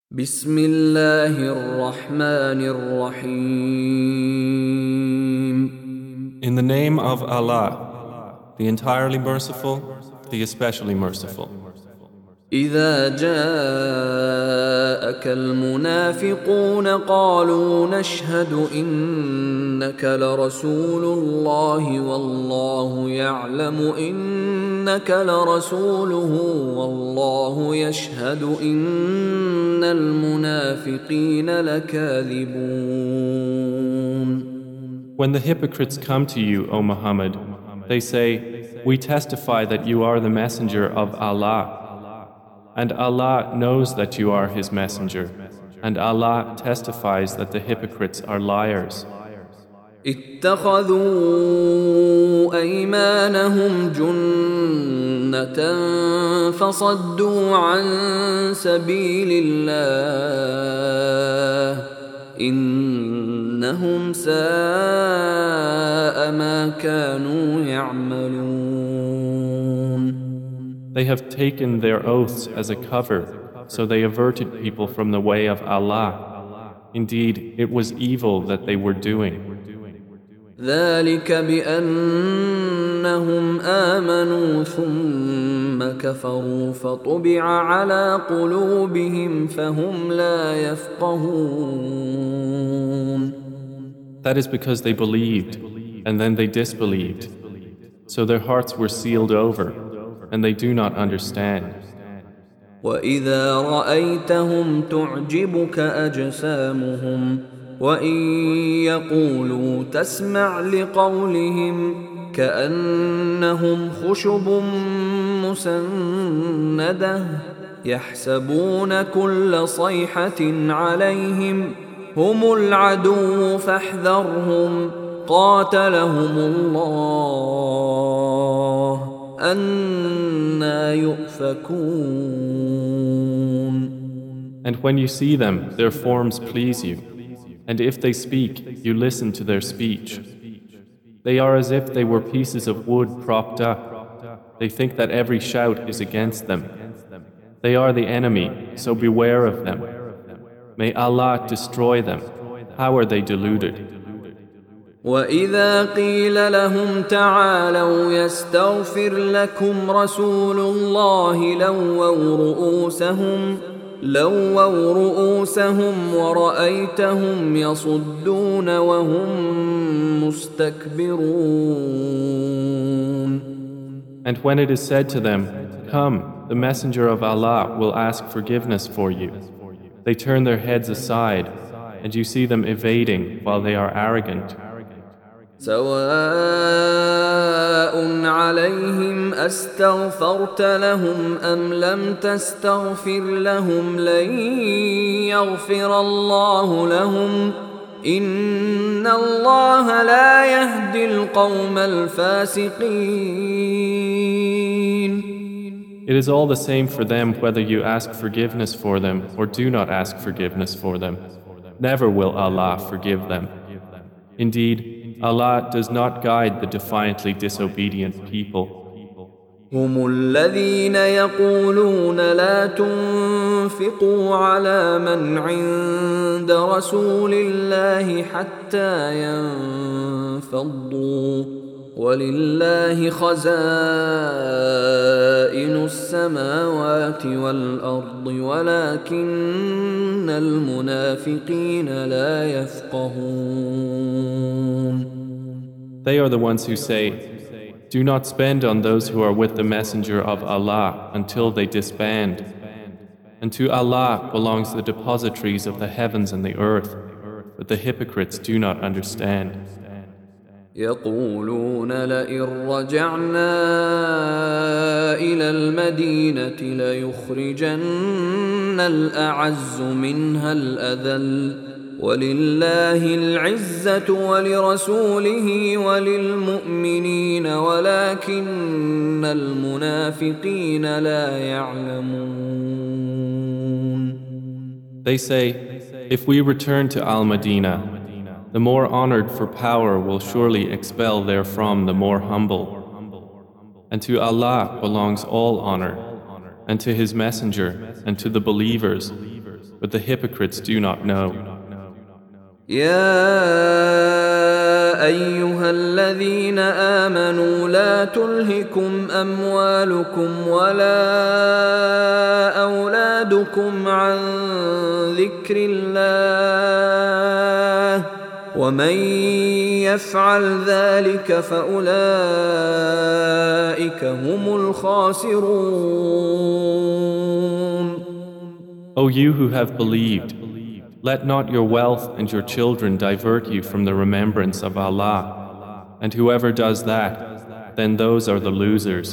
بسم الله الرحمن الرحيم. In the name of Allah, the entirely merciful, the especially merciful. إذا جاءك المنافقون قالوا نشهد إنك لرسول الله والله يعلم إنك لرسوله والله يشهد إن المنافقين لكاذبون. When the hypocrites come to you, O Muhammad, they say, "We testify that you are the messenger of Allah." And Allah knows that you are His messenger, and Allah testifies that the hypocrites are liars. اتخذوا أيمانهم جنة فصدوا عن سبيل الله إنهم ساء ما كانوا يعملون. They have taken their oaths as a cover, so they averted people from the way of Allah. Indeed, it was evil that they were doing. ذلك بأنهم آمنوا ثم كفروا فطبع على قلوبهم فهم لا يفقهون. That is because they believed, and then they disbelieved. So their hearts were sealed over, and they do not understand. وإذا رأيتهم تعجبك أجسامهم وإن يقولوا تسمع لقولهم كأنهم خشب مسندة يحسبون كل صيحة عليهم هم العدو فاحذرهم قاتلهم الله أنى يؤفكون. And when you see them, their forms please you. And if they speak, you listen to their speech. They are as if they were pieces of wood propped up. They think that every shout is against them. They are the enemy, so beware of them. May Allah destroy them. How are they deluded? وَإِذَا قِيلَ لَهُمْ تَعَالَوْا يَسْتَغْفِرْ لَكُمْ رَسُولُ اللَّهِ لَوَّوْا رُؤُوسَهُمْ وَرَأَيْتَهُمْ يَصُدُّونَ وَهُمْ مُسْتَكْبِرُونَ. And when it is said to them, "Come, the Messenger of Allah will ask forgiveness for you," they turn their heads aside, and you see them evading while they are arrogant. سواء عليهم أستغفرت لهم أم لم تستغفر لهم لن يغفر الله لهم إن الله لا يهدي القوم الفاسقين. It is all the same for them whether you ask forgiveness for them or do not ask forgiveness for them. Never will Allah forgive them. Indeed, Allah does not guide the defiantly disobedient people. هم الذين يقولون لا تنفقوا على من عند رسول الله حتى ينفضوا ولله خزائن السماوات والأرض ولكن المنافقين لا يفقهون. They are the ones who say, "Do not spend on those who are with the Messenger of Allah until they disband. And to Allah belongs the depositories of the heavens and the earth, but the hypocrites do not understand." يقولون لئن رجعنا إلى المدينة ليخرجن الأعز منها الأذل ولله العزة ولرسوله وللمؤمنين ولكن المنافقين لا يعلمون. They say, "If we return to Al-Madinah, the more honored for power will surely expel therefrom the more humble. And to Allah belongs all honor, and to His Messenger, and to the believers, but the hypocrites do not know. يا أيها الذين آمنوا لا تلهكم أموالكم ولا أولادكم عن ذكر الله ومن يفعل ذلك فأولئك هم الخاسرون. O you who have believed, let not your wealth and your children divert you from the remembrance of Allah, and whoever does that, then those are the losers.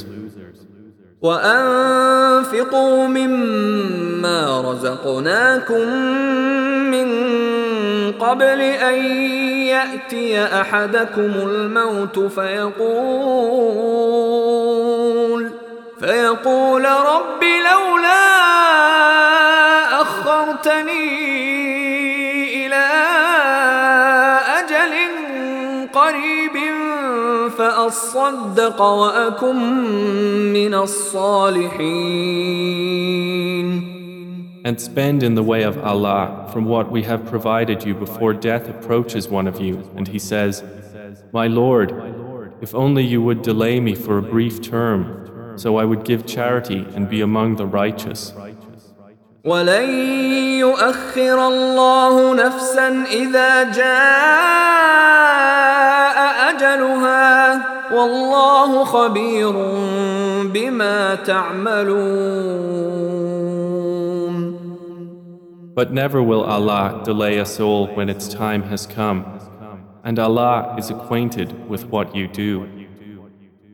وأنفقوا مما رزقناكم من قبل أن يأتي أحدكم الموت فيقول رب لولا أخرتني إلى أجل قريب فأصدق وأكن من الصالحين. And spend in the way of Allah from what we have provided you before death approaches one of you, and he says, My Lord, if only you would delay me for a brief term, so I would give charity and be among the righteous. وَلَن يُؤَخِّرَ اللَّهُ نَفْسًا إِذَا جَاءَ أَجَلُهَا وَاللَّهُ خَبِيرٌ بِمَا تَعْمَلُونَ. But never will Allah delay a soul when its time has come, and Allah is acquainted with what you do.